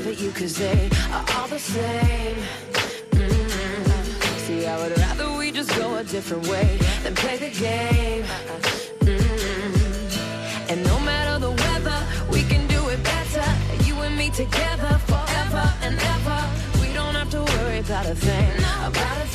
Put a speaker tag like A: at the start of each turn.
A: laugh at you cause they are all the same. See, I would rather we just go a different way than play the game.